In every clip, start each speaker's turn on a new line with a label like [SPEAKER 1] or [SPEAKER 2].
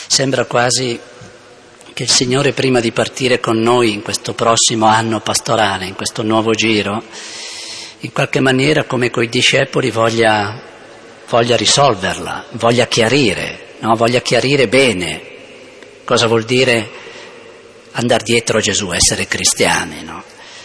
[SPEAKER 1] Sembra quasi che il Signore, prima di partire con noi in questo prossimo anno pastorale, in questo nuovo giro, in qualche maniera, come coi discepoli, voglia risolverla, voglia chiarire, no? Voglia chiarire bene cosa vuol dire andare dietro a Gesù, essere cristiani, no?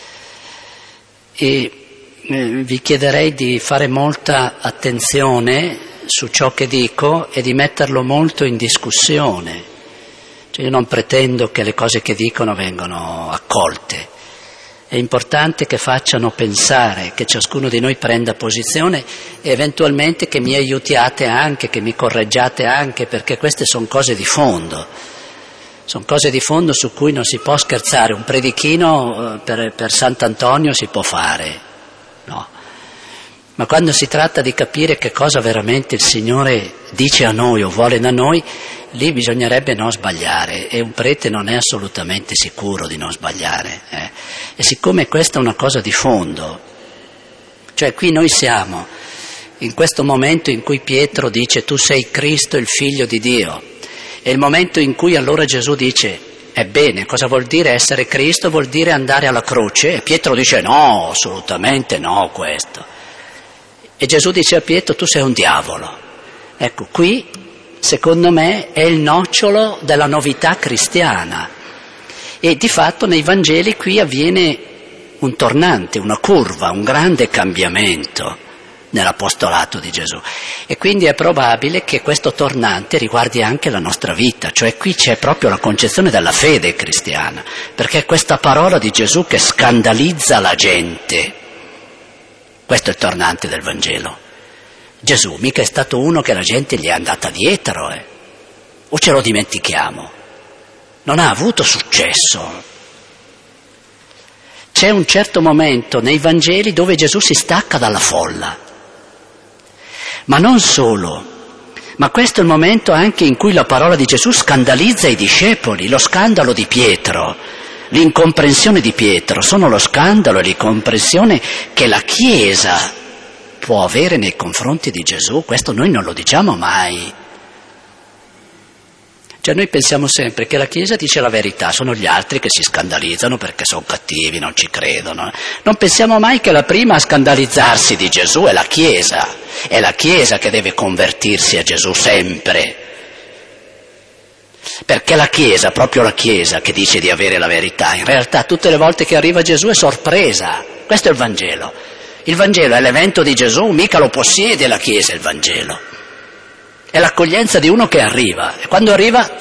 [SPEAKER 1] E vi chiederei di fare molta attenzione su ciò che dico e di metterlo molto in discussione. Cioè, io non pretendo che le cose che dicono vengano accolte. È importante che facciano pensare, che ciascuno di noi prenda posizione e eventualmente che mi aiutiate anche, che mi correggiate anche, perché queste sono cose di fondo. Sono cose di fondo su cui non si può scherzare. Un predichino per Sant'Antonio si può fare, no? Ma quando si tratta di capire che cosa veramente il Signore dice a noi o vuole da noi, lì bisognerebbe non sbagliare, e un prete non è assolutamente sicuro di non sbagliare. E siccome questa è una cosa di fondo, cioè qui noi siamo in questo momento in cui Pietro dice tu sei Cristo, il Figlio di Dio, è il momento in cui allora Gesù dice ebbene, cosa vuol dire essere Cristo? Vuol dire andare alla croce? E Pietro dice no, assolutamente no questo. E Gesù dice a Pietro tu sei un diavolo. Ecco, qui secondo me è il nocciolo della novità cristiana, e di fatto nei Vangeli qui avviene un tornante, una curva, un grande cambiamento nell'apostolato di Gesù, e quindi è probabile che questo tornante riguardi anche la nostra vita, cioè qui c'è proprio la concezione della fede cristiana, perché è questa parola di Gesù che scandalizza la gente. Questo è il tornante del Vangelo. Gesù mica è stato uno che la gente gli è andata dietro, o ce lo dimentichiamo? Non ha avuto successo. C'è un certo momento nei Vangeli dove Gesù si stacca dalla folla, ma non solo, ma questo è il momento anche in cui la parola di Gesù scandalizza i discepoli. Lo scandalo di Pietro, l'incomprensione di Pietro sono lo scandalo e l'incomprensione che la Chiesa può avere nei confronti di Gesù. Questo noi non lo diciamo mai. Cioè noi pensiamo sempre che la Chiesa dice la verità, sono gli altri che si scandalizzano perché sono cattivi, non ci credono. Non pensiamo mai che la prima a scandalizzarsi di Gesù è la Chiesa. È la Chiesa che deve convertirsi a Gesù sempre. Perché la Chiesa, proprio la Chiesa che dice di avere la verità, in realtà tutte le volte che arriva Gesù è sorpresa. Questo è il Vangelo. Il Vangelo è l'evento di Gesù, mica lo possiede la Chiesa il Vangelo. È l'accoglienza di uno che arriva, e quando arriva,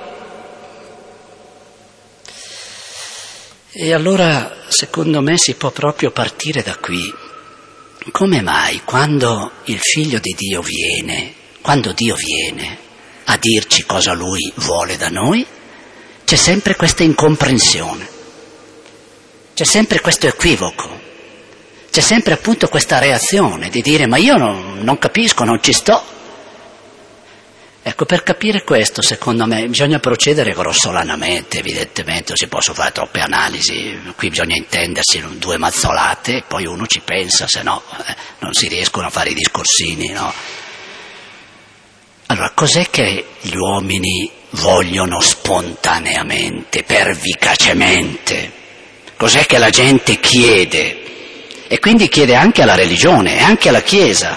[SPEAKER 1] E allora, secondo me, si può proprio partire da qui. Come mai quando il Figlio di Dio viene, quando Dio viene a dirci cosa Lui vuole da noi, c'è sempre questa incomprensione, c'è sempre questo equivoco, c'è sempre appunto questa reazione di dire ma io non capisco, non ci sto. Ecco, per capire questo, secondo me, bisogna procedere grossolanamente, evidentemente, non si possono fare troppe analisi, qui bisogna intendersi due mazzolate, e poi uno ci pensa, se no non si riescono a fare i discorsini, no? Allora, cos'è che gli uomini vogliono spontaneamente, pervicacemente? Cos'è che la gente chiede? E quindi chiede anche alla religione e anche alla Chiesa.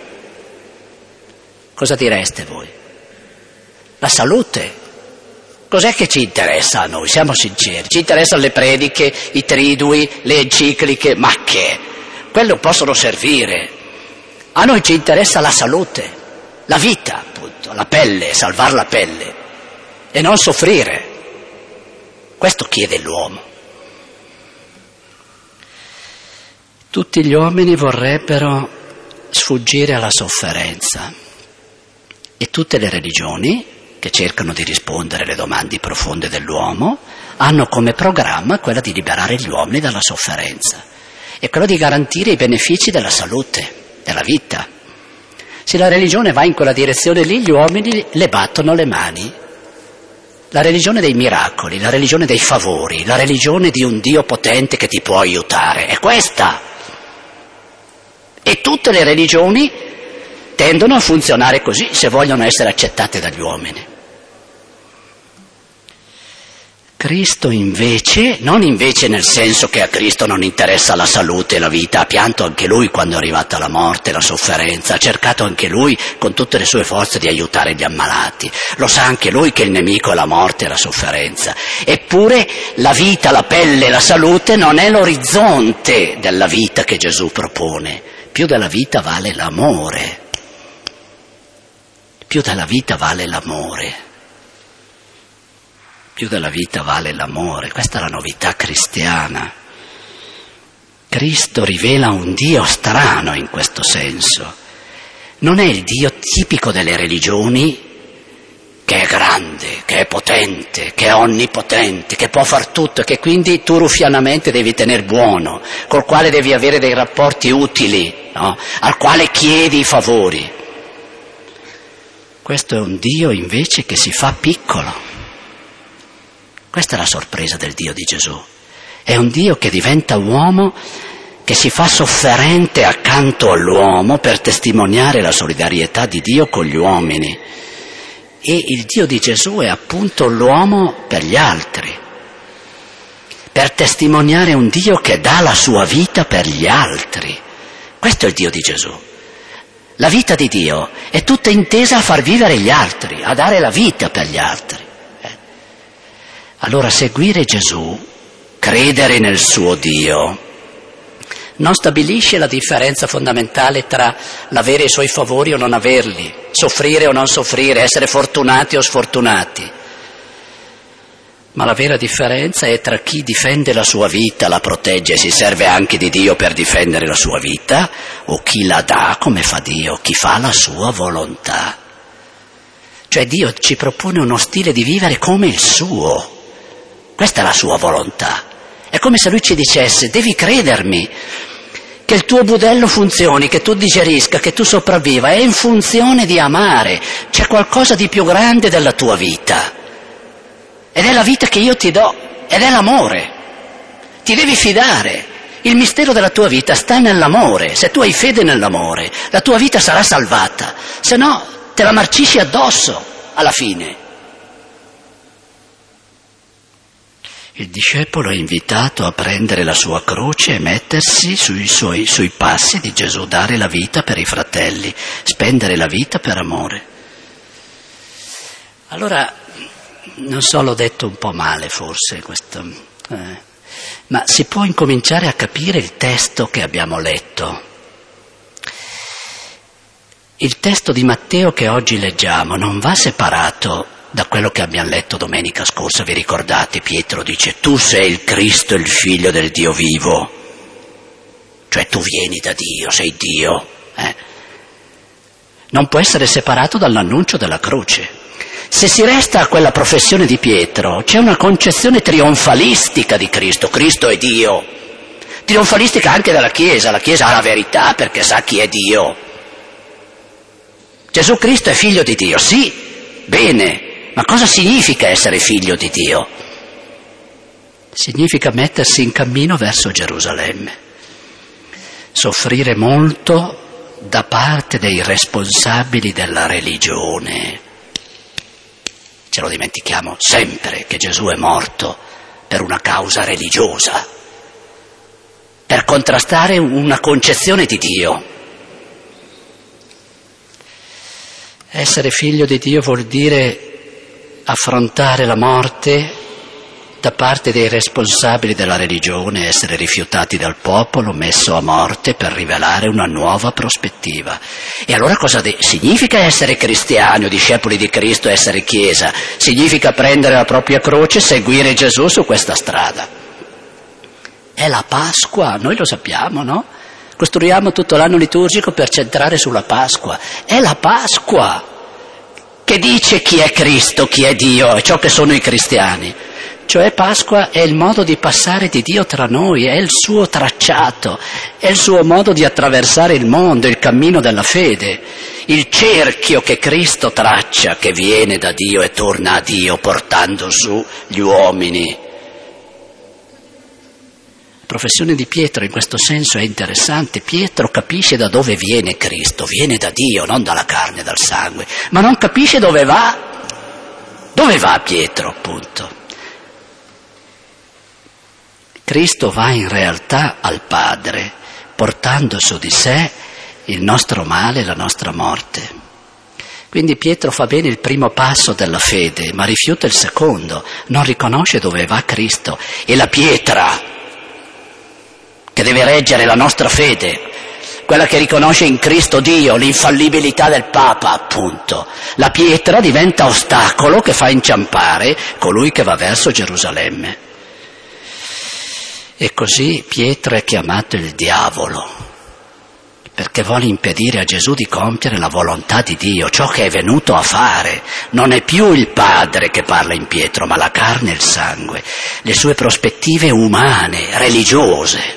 [SPEAKER 1] Cosa direste voi? La salute. Cos'è che ci interessa a noi? Siamo sinceri. Ci interessano le prediche, i tridui, le encicliche, ma che? Quello possono servire. A noi ci interessa la salute, la vita, appunto, la pelle, salvar la pelle e non soffrire. Questo chiede l'uomo. Tutti gli uomini vorrebbero sfuggire alla sofferenza, e tutte le religioni che cercano di rispondere alle domande profonde dell'uomo hanno come programma quella di liberare gli uomini dalla sofferenza e quello di garantire i benefici della salute, della vita. Se la religione va in quella direzione lì, gli uomini le battono le mani. La religione dei miracoli, la religione dei favori, la religione di un Dio potente che ti può aiutare, è questa. E tutte le religioni tendono a funzionare così se vogliono essere accettate dagli uomini. Cristo invece, non invece nel senso che a Cristo non interessa la salute e la vita, ha pianto anche Lui quando è arrivata la morte, la sofferenza, ha cercato anche Lui con tutte le sue forze di aiutare gli ammalati, lo sa anche Lui che il nemico è la morte e la sofferenza, eppure la vita, la pelle, la salute non è l'orizzonte della vita che Gesù propone, più della vita vale l'amore, più della vita vale l'amore. Più della vita vale l'amore, questa è la novità cristiana. Cristo rivela un Dio strano in questo senso. Non è il Dio tipico delle religioni che è grande, che è potente, che è onnipotente, che può far tutto e che quindi tu ruffianamente devi tener buono, col quale devi avere dei rapporti utili, no? Al quale chiedi i favori. Questo è un Dio invece che si fa piccolo. Questa è la sorpresa del Dio di Gesù. È un Dio che diventa uomo, che si fa sofferente accanto all'uomo per testimoniare la solidarietà di Dio con gli uomini. E il Dio di Gesù è appunto l'uomo per gli altri, per testimoniare un Dio che dà la sua vita per gli altri. Questo è il Dio di Gesù. La vita di Dio è tutta intesa a far vivere gli altri, a dare la vita per gli altri. Allora seguire Gesù, credere nel suo Dio, non stabilisce la differenza fondamentale tra l'avere i suoi favori o non averli, soffrire o non soffrire, essere fortunati o sfortunati. Ma la vera differenza è tra chi difende la sua vita, la protegge e si serve anche di Dio per difendere la sua vita, o chi la dà come fa Dio, chi fa la sua volontà. Cioè Dio ci propone uno stile di vivere come il suo. Questa è la sua volontà. È come se Lui ci dicesse: devi credermi, che il tuo budello funzioni, che tu digerisca, che tu sopravviva, è in funzione di amare. C'è qualcosa di più grande della tua vita. Ed è la vita che io ti do, ed è l'amore. Ti devi fidare. Il mistero della tua vita sta nell'amore. Se tu hai fede nell'amore, la tua vita sarà salvata. Se no, te la marcisci addosso alla fine. Il discepolo è invitato a prendere la sua croce e mettersi sui passi di Gesù, dare la vita per i fratelli, spendere la vita per amore. Allora, non so, l'ho detto un po' male forse questo, ma si può incominciare a capire il testo che abbiamo letto. Il testo di Matteo che oggi leggiamo non va separato da quello che abbiamo letto domenica scorsa. Vi ricordate? Pietro dice: tu sei il Cristo, il figlio del Dio vivo, cioè tu vieni da Dio, sei Dio. Non può essere separato dall'annuncio della croce. Se si resta a quella professione di Pietro, c'è una concezione trionfalistica di Cristo. Cristo è Dio, trionfalistica anche della Chiesa. La Chiesa ha la verità perché sa chi è Dio. Gesù Cristo è figlio di Dio, sì, bene. Ma cosa significa essere figlio di Dio? Significa mettersi in cammino verso Gerusalemme, soffrire molto da parte dei responsabili della religione. Ce lo dimentichiamo sempre che Gesù è morto per una causa religiosa, per contrastare una concezione di Dio. Essere figlio di Dio vuol dire affrontare la morte da parte dei responsabili della religione, essere rifiutati dal popolo, messo a morte per rivelare una nuova prospettiva. E allora cosa significa essere cristiani o discepoli di Cristo, essere Chiesa? Significa prendere la propria croce e seguire Gesù su questa strada. È la Pasqua, noi lo sappiamo, no? Costruiamo tutto l'anno liturgico per centrare sulla Pasqua. È la Pasqua che dice chi è Cristo, chi è Dio, e ciò che sono i cristiani. Cioè Pasqua è il modo di passare di Dio tra noi, è il suo tracciato, è il suo modo di attraversare il mondo, il cammino della fede, il cerchio che Cristo traccia, che viene da Dio e torna a Dio portando su gli uomini. La professione di Pietro in questo senso è interessante. Pietro capisce da dove viene Cristo, viene da Dio, non dalla carne e dal sangue, ma non capisce dove va. Dove va Pietro, appunto? Cristo va in realtà al Padre, portando su di sé il nostro male e la nostra morte. Quindi Pietro fa bene il primo passo della fede, ma rifiuta il secondo, non riconosce dove va Cristo. E la pietra che deve reggere la nostra fede, quella che riconosce in Cristo Dio l'infallibilità del Papa, appunto, la pietra diventa ostacolo che fa inciampare colui che va verso Gerusalemme. E così Pietro è chiamato il diavolo, perché vuole impedire a Gesù di compiere la volontà di Dio, ciò che è venuto a fare. Non è più il Padre che parla in Pietro, ma la carne e il sangue, le sue prospettive umane, religiose.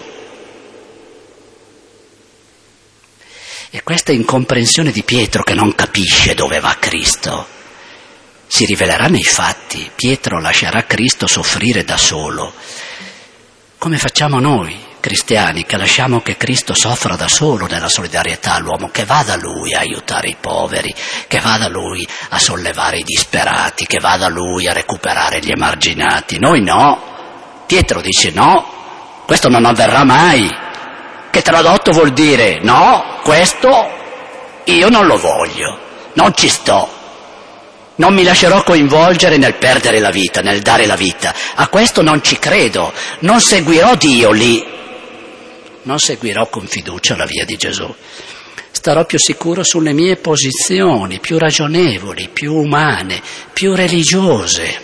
[SPEAKER 1] E questa incomprensione di Pietro, che non capisce dove va Cristo, si rivelerà nei fatti. Pietro lascerà Cristo soffrire da solo, come facciamo noi cristiani, che lasciamo che Cristo soffra da solo nella solidarietà all'uomo, che va da Lui a aiutare i poveri, che va da Lui a sollevare i disperati, che va da Lui a recuperare gli emarginati. Noi no. Pietro dice no, questo non avverrà mai, che tradotto vuol dire no, questo io non lo voglio, non ci sto. Non mi lascerò coinvolgere nel perdere la vita, nel dare la vita. A questo non ci credo, non seguirò Dio lì. Non seguirò con fiducia la via di Gesù. Starò più sicuro sulle mie posizioni, più ragionevoli, più umane, più religiose,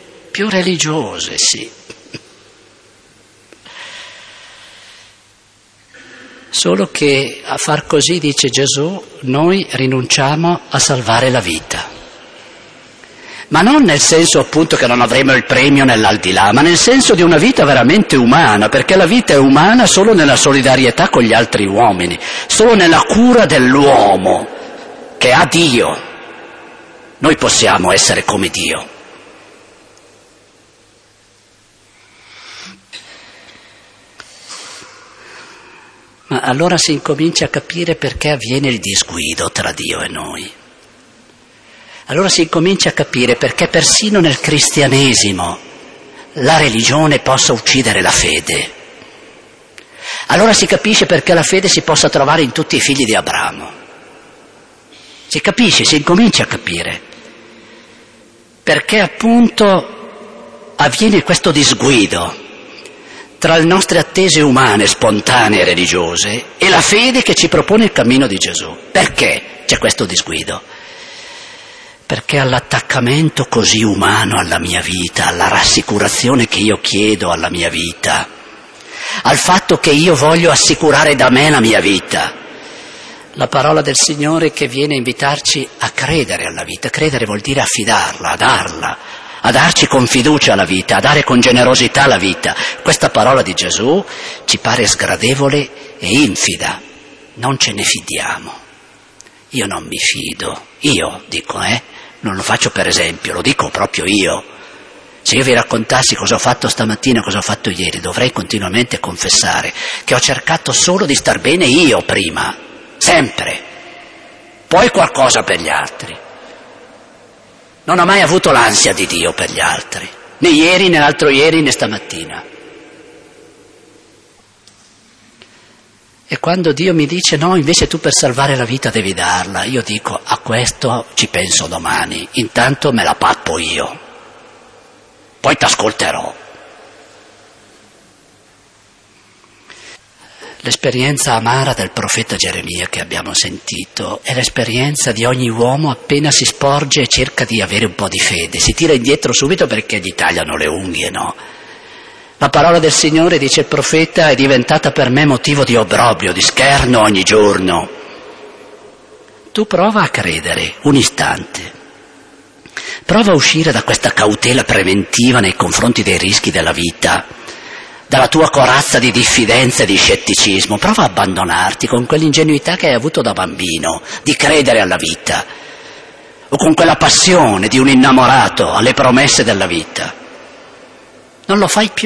[SPEAKER 1] sì. Solo che a far così, dice Gesù, noi rinunciamo a salvare la vita. Ma non nel senso appunto che non avremo il premio nell'aldilà, ma nel senso di una vita veramente umana, perché la vita è umana solo nella solidarietà con gli altri uomini, solo nella cura dell'uomo che ha Dio. Noi possiamo essere come Dio. Ma allora si incomincia a capire perché avviene il disguido tra Dio e noi. Allora si incomincia a capire perché persino nel cristianesimo la religione possa uccidere la fede. Allora si capisce perché la fede si possa trovare in tutti i figli di Abramo. Si capisce, si incomincia a capire. Perché appunto avviene questo disguido tra le nostre attese umane, spontanee e religiose e la fede che ci propone il cammino di Gesù. Perché c'è questo disguido? Perché all'attaccamento così umano alla mia vita, alla rassicurazione che io chiedo alla mia vita, al fatto che io voglio assicurare da me la mia vita, la parola del Signore che viene a invitarci a credere alla vita. Credere vuol dire affidarla, a darla, a darci con fiducia la vita, a dare con generosità la vita. Questa parola di Gesù ci pare sgradevole e infida, non ce ne fidiamo. Io non mi fido, io dico, non lo faccio per esempio, lo dico proprio io. Se io vi raccontassi cosa ho fatto stamattina, cosa ho fatto ieri, dovrei continuamente confessare che ho cercato solo di star bene io prima, sempre, poi qualcosa per gli altri. Non ho mai avuto l'ansia di Dio per gli altri, né ieri, né l'altro ieri, né stamattina. E quando Dio mi dice no, invece tu per salvare la vita devi darla, io dico a questo ci penso domani, intanto me la pappo io, poi t'ascolterò. L'esperienza amara del profeta Geremia che abbiamo sentito è l'esperienza di ogni uomo appena si sporge e cerca di avere un po' di fede, si tira indietro subito perché gli tagliano le unghie, no? La parola del Signore, dice il profeta, è diventata per me motivo di obbrobrio, di scherno ogni giorno. Tu prova a credere un istante, prova a uscire da questa cautela preventiva nei confronti dei rischi della vita, dalla tua corazza di diffidenza e di scetticismo, prova a abbandonarti con quell'ingenuità che hai avuto da bambino, di credere alla vita, o con quella passione di un innamorato alle promesse della vita. Non lo fai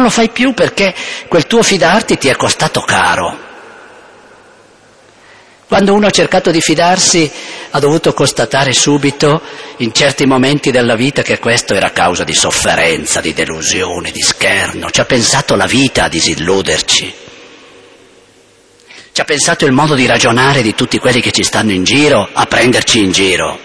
[SPEAKER 1] più perché quel tuo fidarti ti è costato caro. Quando uno ha cercato di fidarsi ha dovuto constatare subito in certi momenti della vita che questo era causa di sofferenza, di delusione, di scherno. Ci ha pensato la vita a disilluderci. Ci ha pensato il modo di ragionare di tutti quelli che ci stanno in giro a prenderci in giro.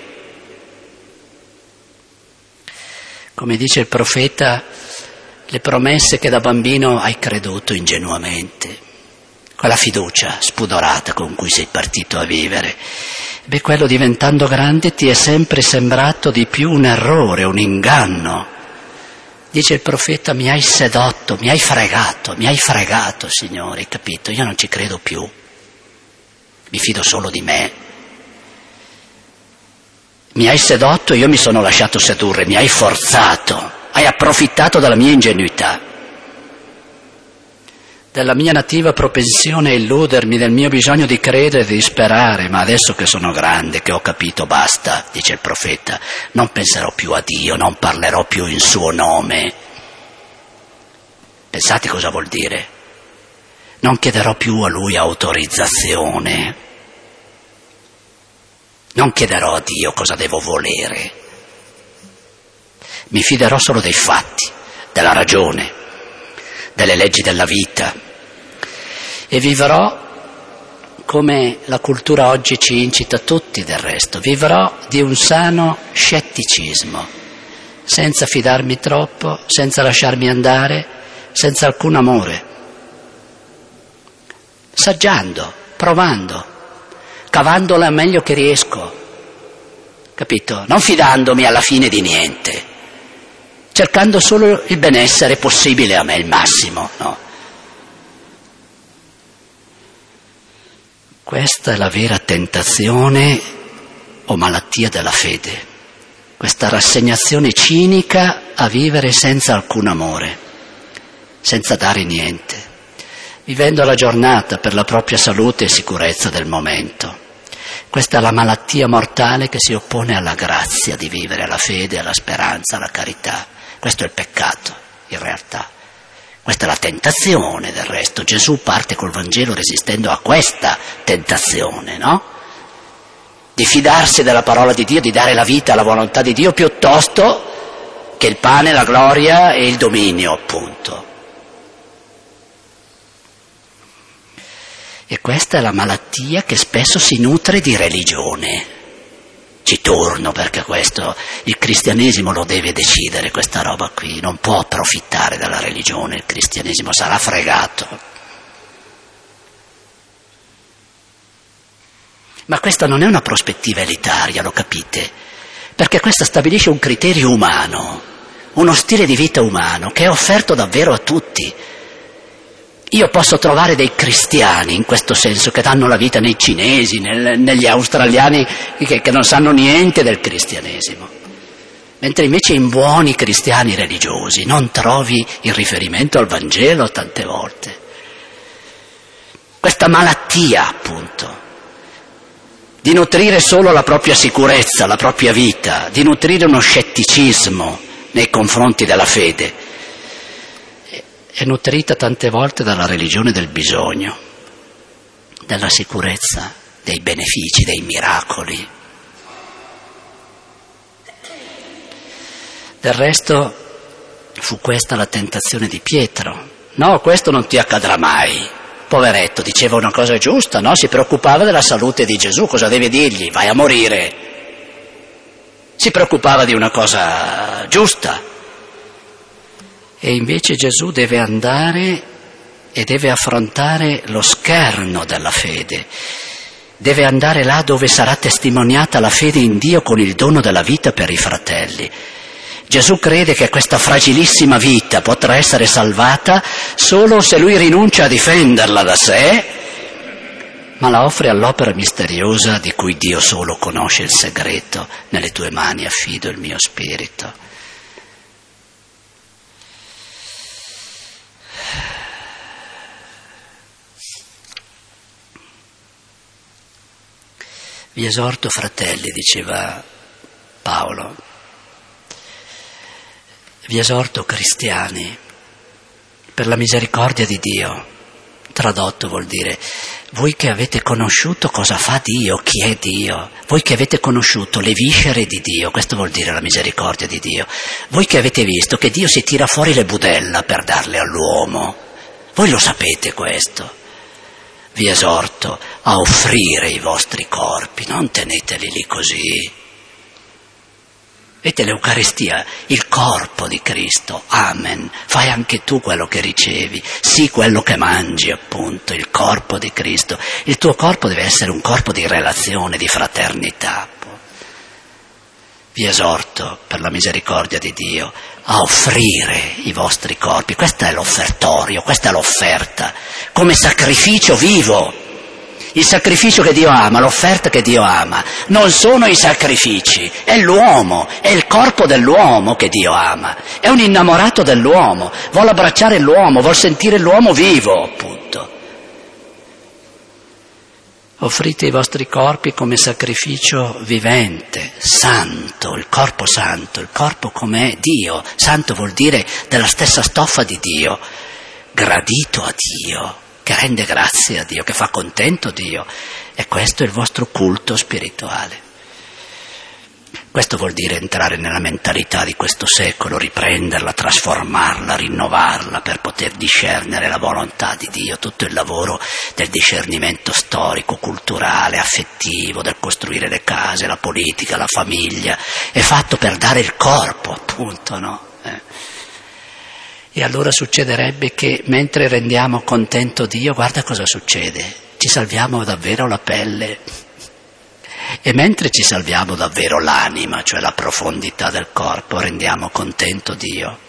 [SPEAKER 1] Come dice il profeta, le promesse che da bambino hai creduto ingenuamente, quella fiducia spudorata con cui sei partito a vivere, quello diventando grande ti è sempre sembrato di più un errore, un inganno. Dice il profeta, mi hai sedotto, mi hai fregato, Signore, hai capito? Io non ci credo più, mi fido solo di me. Mi hai sedotto e io mi sono lasciato sedurre, mi hai forzato, hai approfittato della mia ingenuità, della mia nativa propensione a illudermi, del mio bisogno di credere e di sperare, ma adesso che sono grande, che ho capito, basta, dice il profeta, non penserò più a Dio, non parlerò più in suo nome. Pensate cosa vuol dire? Non chiederò più a Lui autorizzazione, non chiederò a Dio cosa devo volere, mi fiderò solo dei fatti, della ragione, delle leggi della vita e vivrò come la cultura oggi ci incita tutti del resto, vivrò di un sano scetticismo, senza fidarmi troppo, senza lasciarmi andare, senza alcun amore, saggiando, provando, cavandola meglio che riesco, capito? Non fidandomi alla fine di niente, cercando solo il benessere possibile a me, il massimo, no? Questa è la vera tentazione o malattia della fede, questa rassegnazione cinica a vivere senza alcun amore, senza dare niente, vivendo la giornata per la propria salute e sicurezza del momento. Questa è la malattia mortale che si oppone alla grazia di vivere, alla fede, alla speranza, alla carità. Questo è il peccato, in realtà. Questa è la tentazione, del resto. Gesù parte col Vangelo resistendo a questa tentazione, no? Di fidarsi della parola di Dio, di dare la vita alla volontà di Dio, piuttosto che il pane, la gloria e il dominio, appunto. E questa è la malattia che spesso si nutre di religione. Ci torno perché questo, il cristianesimo lo deve decidere questa roba qui, non può approfittare della religione, il cristianesimo sarà fregato. Ma questa non è una prospettiva elitaria, lo capite? Perché questa stabilisce un criterio umano, uno stile di vita umano che è offerto davvero a tutti. Io posso trovare dei cristiani in questo senso che danno la vita nei cinesi, negli australiani che non sanno niente del cristianesimo, mentre invece in buoni cristiani religiosi non trovi il riferimento al Vangelo tante volte. Questa malattia, appunto, di nutrire solo la propria sicurezza, la propria vita, di nutrire uno scetticismo nei confronti della fede, è nutrita tante volte dalla religione del bisogno, della sicurezza, dei benefici, dei miracoli. Del resto fu questa la tentazione di Pietro. No, questo non ti accadrà mai. Poveretto, diceva una cosa giusta, no? Si preoccupava della salute di Gesù, cosa deve dirgli? Vai a morire. Si preoccupava di una cosa giusta. E invece Gesù deve andare e deve affrontare lo scherno della fede, deve andare là dove sarà testimoniata la fede in Dio con il dono della vita per i fratelli. Gesù crede che questa fragilissima vita potrà essere salvata solo se lui rinuncia a difenderla da sé, ma la offre all'opera misteriosa di cui Dio solo conosce il segreto. Nelle tue mani affido il mio spirito. Vi esorto, fratelli, diceva Paolo, vi esorto, cristiani, per la misericordia di Dio, tradotto vuol dire voi che avete conosciuto cosa fa Dio, chi è Dio, voi che avete conosciuto le viscere di Dio, questo vuol dire la misericordia di Dio, voi che avete visto che Dio si tira fuori le budella per darle all'uomo, voi lo sapete questo, vi esorto a offrire i vostri corpi, non teneteli lì così. Vedete l'Eucaristia, il corpo di Cristo, amen, fai anche tu quello che ricevi, sì quello che mangi appunto, il corpo di Cristo, il tuo corpo deve essere un corpo di relazione, di fraternità. Vi esorto per la misericordia di Dio a offrire i vostri corpi, questo è l'offertorio, questa è l'offerta, come sacrificio vivo. Il sacrificio che Dio ama, l'offerta che Dio ama, non sono i sacrifici, è l'uomo, è il corpo dell'uomo che Dio ama, è un innamorato dell'uomo, vuole abbracciare l'uomo, vuole sentire l'uomo vivo, appunto. Offrite i vostri corpi come sacrificio vivente, santo, il corpo come Dio, santo vuol dire della stessa stoffa di Dio, gradito a Dio, che rende grazie a Dio, che fa contento Dio, e questo è il vostro culto spirituale. Questo vuol dire entrare nella mentalità di questo secolo, riprenderla, trasformarla, rinnovarla per poter discernere la volontà di Dio, tutto il lavoro del discernimento storico, culturale, affettivo, del costruire le case, la politica, la famiglia, è fatto per dare il corpo, appunto, no? E allora succederebbe che mentre rendiamo contento Dio, guarda cosa succede, ci salviamo davvero la pelle e mentre ci salviamo davvero l'anima, cioè la profondità del corpo, rendiamo contento Dio.